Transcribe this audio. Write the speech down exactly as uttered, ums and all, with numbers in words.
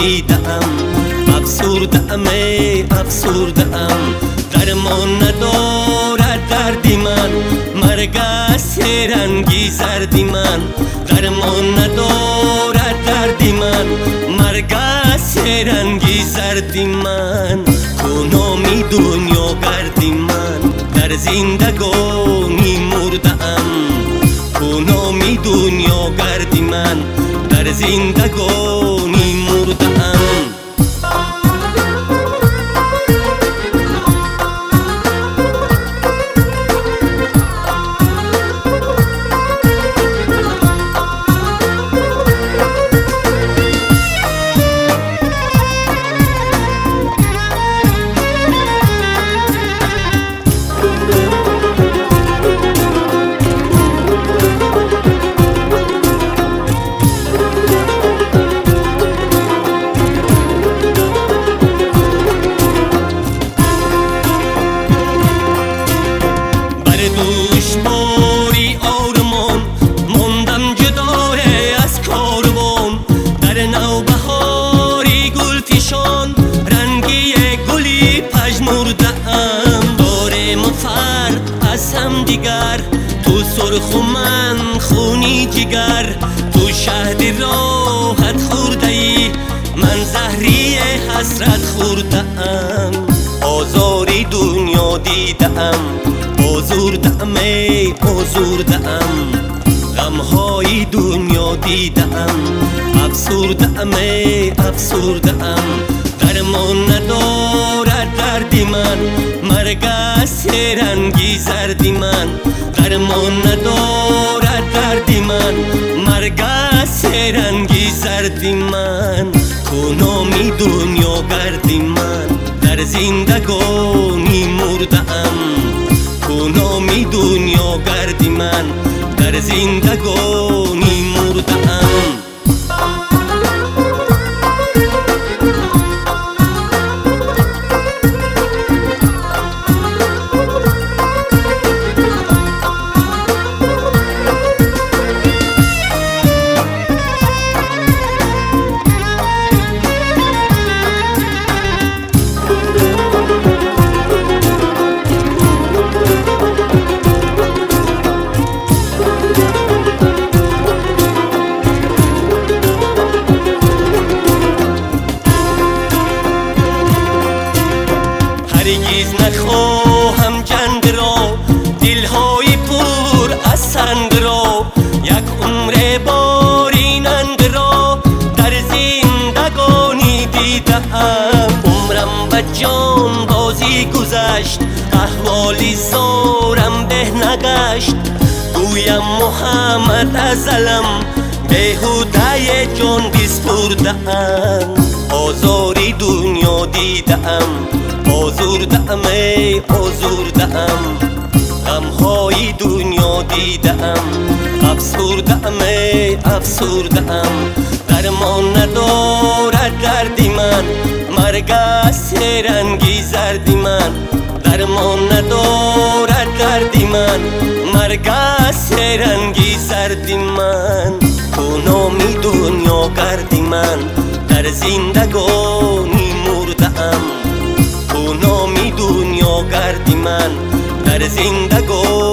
دیدم، افسرده‌ام ای افسرده‌ام، درمان ندارد دردی من، مرگ است رنگی زردی من، درمان ندارد دردی من، مرگ است رنگی زردی من، کنامی دنیا گردی من، در زندگانی مرده‌ام، کنامی دنیا گردی من، در زندگانی مرده‌ام. دوشباری آرمان ماندم جدای از کاروان، در نوبهاری گلفشان رنگی گلی پژمرده‌ام، داریم فرق از هم دیگر، تو سرخ و من خونی جگر، تو شهد راحت خورده ای، من زهری حسرت خورده‌ام، آزاری دنیا دیده‌ام، آزرده‌ام ای آزرده‌ام، غم‌های دنیا دیده‌ام، افسرده‌ام ای افسرده‌ام، درمان ندارد دردی من، مرگ است رنگی زردی من، درمان ندارد دردی من، مرگ است رنگی زردی من، کنامی دنیا گردی من، در زندگانی مرده‌ام، کنامی دنیا گردی من، در زندگانی مرده‌ام. هرگز نخواهم جنگ را، دلهای پر از سنگ را، یک عمر باریننگ را، در زندگانی دیده‌ام، عمرم به جان بازی گذشت، احوالی زارم به نگشت، گویم محمد ازلم بیهوده جان بسپرده‌ام، آزاری دنیا دیده‌ام، آزرده‌ام ای آزرده‌ام، غم‌های دنیا دیده‌ام، افسرده‌ام ای افسرده‌ام، درمان ندارد دردی من، مرگ است رنگی زردی من، درمان ندارد دردی من، مرگ است رنگی زردی من، کنامی دنیا گردی من، در زندگانی مرده‌ام، کنامی دنیا گردی من، در زندگانی